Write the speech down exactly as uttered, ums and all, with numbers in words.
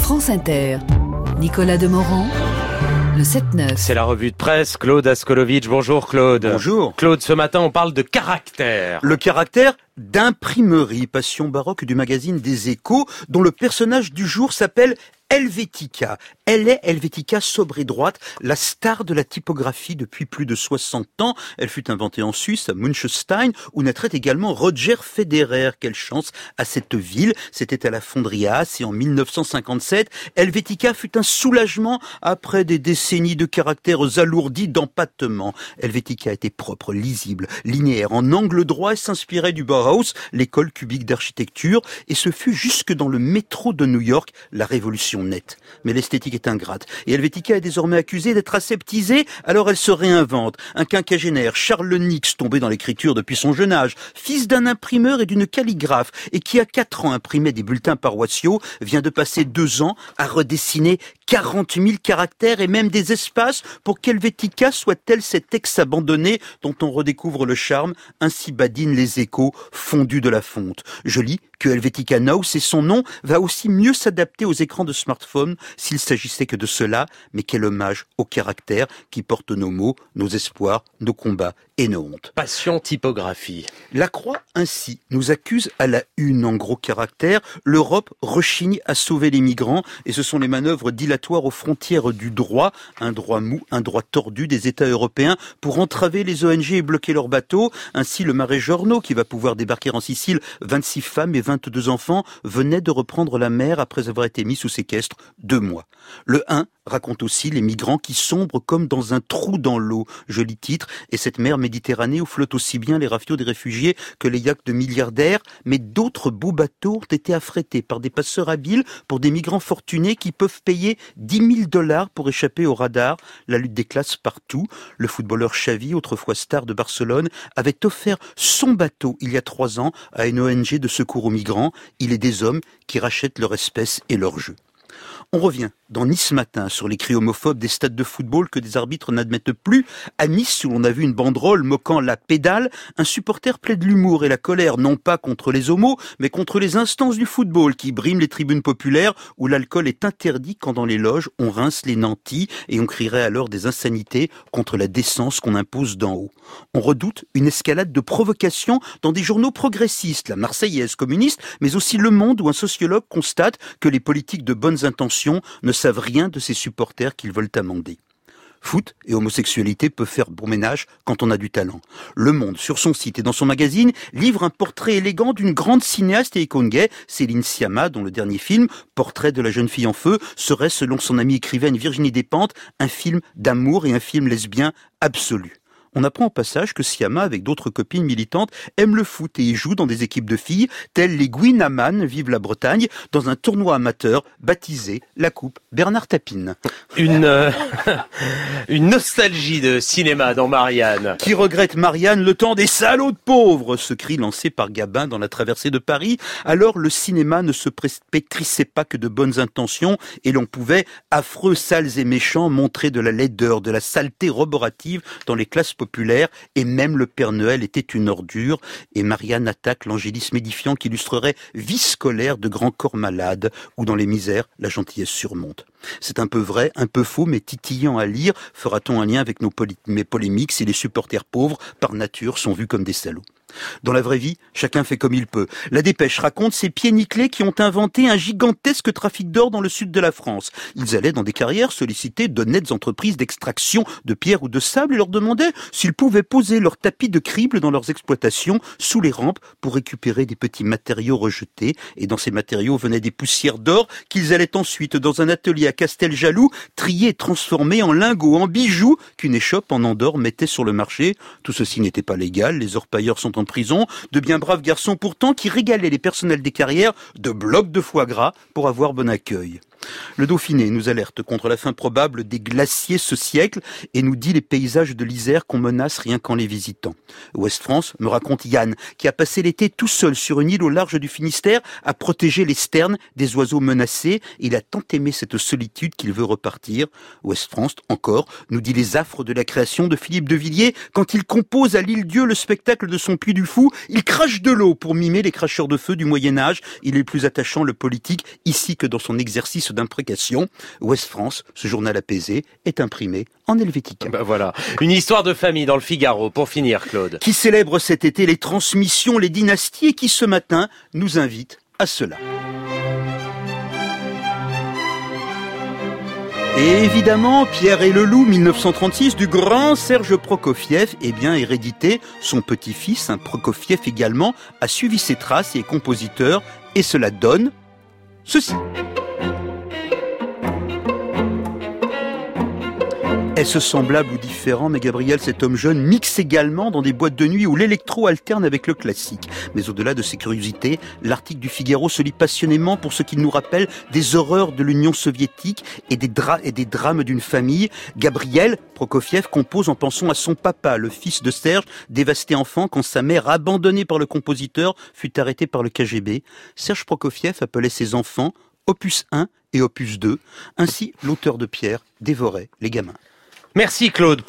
France Inter, Nicolas Demorand, le sept neuf. C'est la revue de presse, Claude Askolovitch. Bonjour Claude. Bonjour. Claude, ce matin on parle de caractère. Le caractère d'imprimerie, passion baroque du magazine des Échos, dont le personnage du jour s'appelle Helvetica. Elle est Helvetica sobre et droite, la star de la typographie depuis plus de soixante ans. Elle fut inventée en Suisse, à Münchstein, où naîtrait également Roger Federer. Quelle chance à cette ville. C'était à la Fonderie Haas et en mille neuf cent cinquante-sept, Helvetica fut un soulagement après des décennies de caractères alourdis d'empattement. Helvetica était propre, lisible, linéaire, en angle droit et s'inspirait du Bauhaus, l'école cubique d'architecture, et ce fut jusque dans le métro de New York la révolution nette. Mais l'esthétique est ingrate, et Helvetica est désormais accusée d'être aseptisée, alors elle se réinvente. Un quinquagénaire, Charles Nix, tombé dans l'écriture depuis son jeune âge, fils d'un imprimeur et d'une calligraphe, et qui à quatre ans imprimait des bulletins paroissiaux, vient de passer deux ans à redessiner quarante mille caractères et même des espaces pour qu'Helvetica soit-elle cet ex abandonné dont on redécouvre le charme. Ainsi badinent les Échos fondus de la fonte. Je lis que Helvetica Now, c'est son nom, va aussi mieux s'adapter aux écrans de smartphone s'il s'agissait que de cela, mais quel hommage au caractère qui porte nos mots, nos espoirs, nos combats et nos hontes. Passion typographie. La Croix, ainsi, nous accuse à la une en gros caractères. L'Europe rechigne à sauver les migrants et ce sont les manœuvres dilatoires aux frontières du droit, un droit mou, un droit tordu des États européens pour entraver les O N G et bloquer leurs bateaux. Ainsi, le Mare Giorno, qui va pouvoir débarquer en Sicile vingt-six femmes et vingt-deux enfants, venait de reprendre la mer après avoir été mis sous séquestre deux mois. Le un raconte aussi les migrants qui sombrent comme dans un trou dans l'eau. Joli titre. Et cette mer Méditerranée où flottent aussi bien les rafios des réfugiés que les yachts de milliardaires. Mais d'autres beaux bateaux ont été affrétés par des passeurs habiles pour des migrants fortunés qui peuvent payer dix mille dollars pour échapper au radar. La lutte des classes partout. Le footballeur Xavi, autrefois star de Barcelone, avait offert son bateau il y a trois ans à une O N G de secours aux migrants. Il est des hommes qui rachètent leur espèce et leur jeu. On revient dans Nice Matin sur les cris homophobes des stades de football que des arbitres n'admettent plus. À Nice, où l'on a vu une banderole moquant la pédale, un supporter plaide l'humour et la colère, non pas contre les homos, mais contre les instances du football qui briment les tribunes populaires où l'alcool est interdit quand dans les loges on rince les nantis et on crierait alors des insanités contre la décence qu'on impose d'en haut. On redoute une escalade de provocation dans des journaux progressistes, la Marseillaise communiste, mais aussi Le Monde où un sociologue constate que les politiques de bonnes intentions ne savent rien de ces supporters qu'ils veulent amender. Foot et homosexualité peuvent faire bon ménage quand on a du talent. Le Monde, sur son site et dans son magazine, livre un portrait élégant d'une grande cinéaste et icône gay, Céline Sciamma, dont le dernier film, Portrait de la jeune fille en feu, serait, selon son amie écrivaine Virginie Despentes, un film d'amour et un film lesbien absolu. On apprend au passage que Sciamma, avec d'autres copines militantes, aime le foot et y joue dans des équipes de filles, telles les Guinaman, vive la Bretagne, dans un tournoi amateur baptisé la Coupe Bernard Tapie. Une, euh, une nostalgie de cinéma dans Marianne. Qui regrette Marianne le temps des salauds de pauvres, ce cri lancé par Gabin dans La Traversée de Paris. Alors le cinéma ne se pétrissait pas que de bonnes intentions et l'on pouvait, affreux, sales et méchants, montrer de la laideur, de la saleté roborative dans les classes populaire, et même le Père Noël était une ordure, et Marianne attaque l'angélisme édifiant qui illustrerait vie scolaire de grands corps malades, où dans les misères, la gentillesse surmonte. C'est un peu vrai, un peu faux, mais titillant à lire. Fera-t-on un lien avec nos poly- mes polémiques si les supporters pauvres, par nature, sont vus comme des salauds? Dans la vraie vie, chacun fait comme il peut. La Dépêche raconte ces pieds nickelés qui ont inventé un gigantesque trafic d'or dans le sud de la France. Ils allaient dans des carrières solliciter d'honnêtes entreprises d'extraction de pierre ou de sable et leur demandaient s'ils pouvaient poser leur tapis de crible dans leurs exploitations sous les rampes pour récupérer des petits matériaux rejetés. Et dans ces matériaux venaient des poussières d'or qu'ils allaient ensuite dans un atelier à Casteljaloux trier et transformer en lingots, en bijoux qu'une échoppe en Andorre mettait sur le marché. Tout ceci n'était pas légal, les orpailleurs sont en prison, de bien braves garçons pourtant qui régalaient les personnels des carrières de blocs de foie gras pour avoir bon accueil. Le Dauphiné nous alerte contre la fin probable des glaciers ce siècle et nous dit les paysages de l'Isère qu'on menace rien qu'en les visitant. Ouest France me raconte Yann qui a passé l'été tout seul sur une île au large du Finistère à protéger les sternes des oiseaux menacés. Il a tant aimé cette solitude qu'il veut repartir. Ouest France encore nous dit les affres de la création de Philippe de Villiers quand il compose à l'Île-Dieu le spectacle de son Puy du Fou. Il crache de l'eau pour mimer les cracheurs de feu du Moyen-Âge. Il est plus attachant le politique ici que dans son exercice notice d'imprécation. Ouest France, ce journal apaisé, est imprimé en helvétique. Ben voilà, une histoire de famille dans le Figaro, pour finir, Claude. Qui célèbre cet été les transmissions, les dynasties et qui ce matin nous invite à cela. Et évidemment, Pierre et le Loup, mille neuf cent trente-six, du grand Serge Prokofiev, eh bien, hérédité, son petit-fils, un Prokofiev également, a suivi ses traces et est compositeur, et cela donne ceci. Est-ce semblable ou différent? Mais Gabriel, cet homme jeune, mixe également dans des boîtes de nuit où l'électro alterne avec le classique. Mais au-delà de ces curiosités, l'article du Figaro se lit passionnément pour ce qu'il nous rappelle des horreurs de l'Union soviétique et des, dra- et des drames d'une famille. Gabriel Prokofiev compose en pensant à son papa, le fils de Serge, dévasté enfant quand sa mère, abandonnée par le compositeur, fut arrêtée par le K G B. Serge Prokofiev appelait ses enfants Opus un et Opus deux. Ainsi, l'auteur de Pierre dévorait les gamins. Merci, Claude.